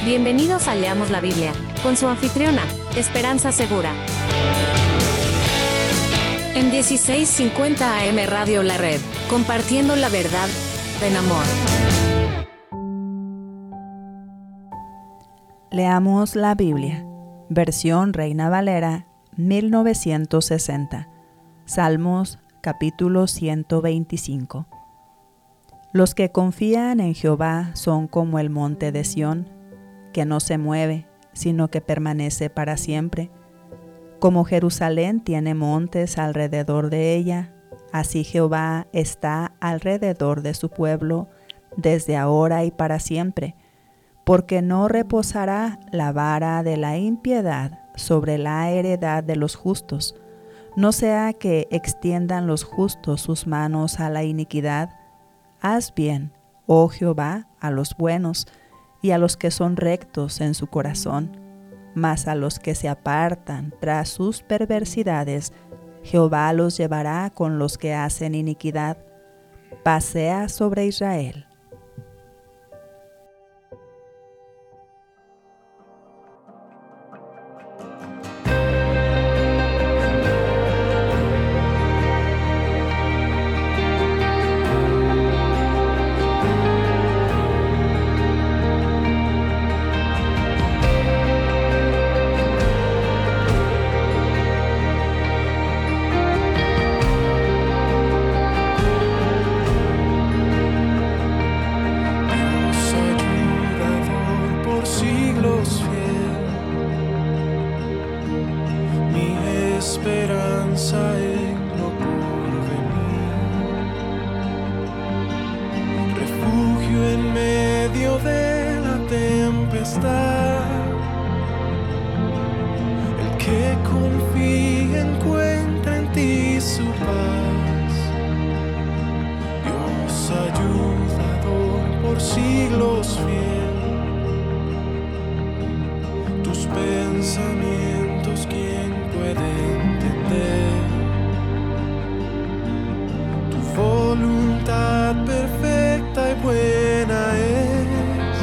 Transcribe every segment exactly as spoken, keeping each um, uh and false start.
Bienvenidos a Leamos la Biblia, con su anfitriona, Esperanza Segura. En dieciséis cincuenta A M Radio La Red, compartiendo la verdad en amor. Leamos la Biblia, versión Reina Valera, mil novecientos sesenta. Salmos, capítulo ciento veinticinco. Los que confían en Jehová son como el monte de Sión, que no se mueve, sino que permanece para siempre. Como Jerusalén tiene montes alrededor de ella, así Jehová está alrededor de su pueblo, desde ahora y para siempre, porque no reposará la vara de la impiedad sobre la heredad de los justos, no sea que extiendan los justos sus manos a la iniquidad. Haz bien, oh Jehová, a los buenos, y a los que son rectos en su corazón, mas a los que se apartan tras sus perversidades, Jehová los llevará con los que hacen iniquidad. Pasea sobre Israel. Esperanza en lo porvenir, refugio en medio de la tempestad. El que confía encuentra en ti su paz. Dios ayudador por siglos fiel. Tus pensamientos, ¿quién puede entender? Tu voluntad perfecta y buena es,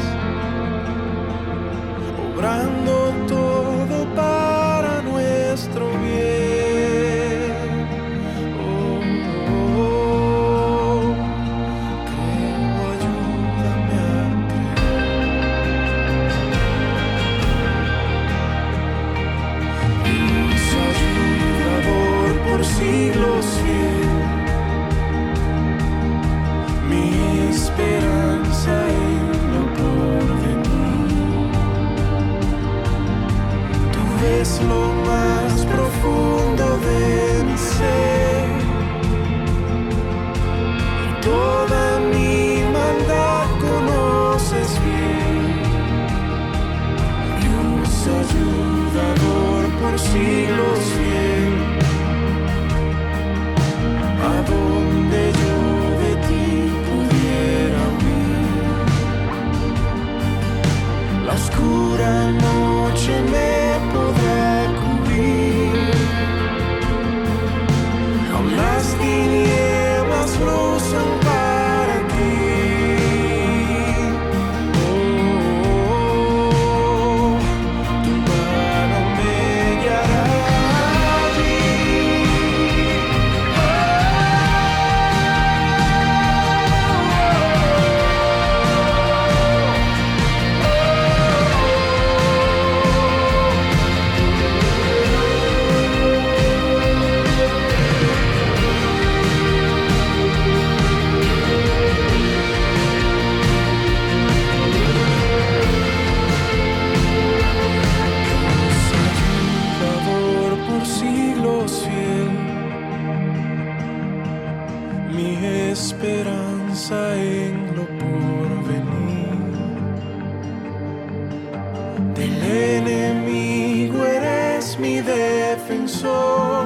obrando todo para nuestro bien. Oh, oh, oh. Creo, ayúdame a creer. Dios ayudador por siglos fiel, mi esperanza en lo porvenir. Tú ves lo más profundo de mi ser, y toda mi maldad conoces bien. Dios ayudador por siglos fiel, a donde yo de ti pudiera huir, la oscura noche me podrá cubrir, aun las tinieblas no son para ti. Oh, tu mano me guiará allí. Ayudador por siglos fiel, mi esperanza en lo porvenir. Del enemigo eres mi defensor,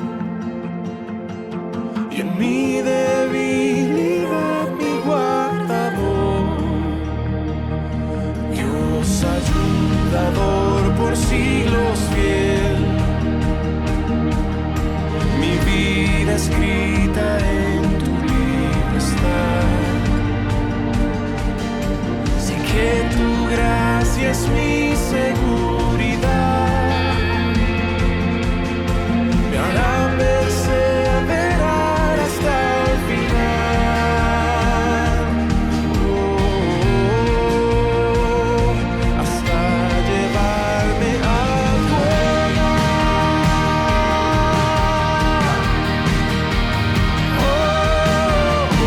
y en mi debilidad mi guardador. Dios ayudador por siglos fiel, mi vida escrita en tu libro está. Sé que tu gracia es mi seguridad, me hará perseverar hasta el final, oh, hasta llevarme al fuego. Oh, oh,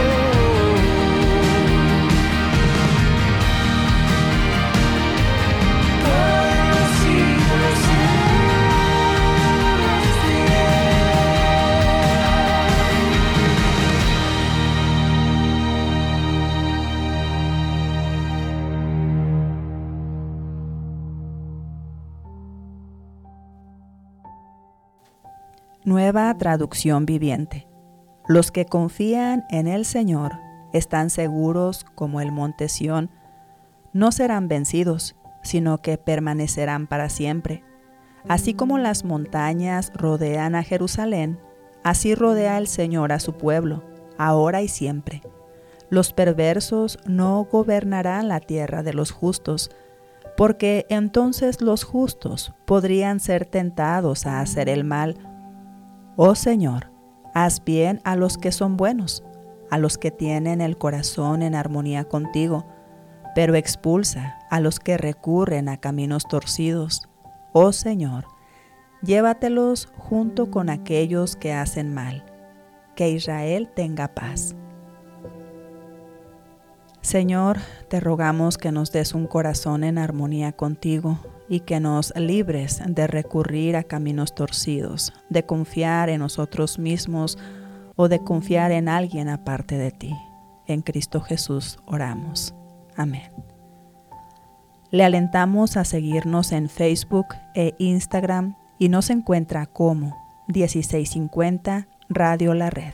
Nueva traducción viviente. Los que confían en el Señor están seguros como el monte Sión. No serán vencidos, sino que permanecerán para siempre. Así como las montañas rodean a Jerusalén, así rodea el Señor a su pueblo, ahora y siempre. Los perversos no gobernarán la tierra de los justos, porque entonces los justos podrían ser tentados a hacer el mal. Oh Señor, haz bien a los que son buenos, a los que tienen el corazón en armonía contigo, pero expulsa a los que recurren a caminos torcidos. Oh Señor, llévatelos junto con aquellos que hacen mal. Que Israel tenga paz. Señor, te rogamos que nos des un corazón en armonía contigo y que nos libres de recurrir a caminos torcidos, de confiar en nosotros mismos o de confiar en alguien aparte de ti. En Cristo Jesús oramos. Amén. Le alentamos a seguirnos en Facebook e Instagram y nos encuentra como dieciséis cincuenta Radio La Red.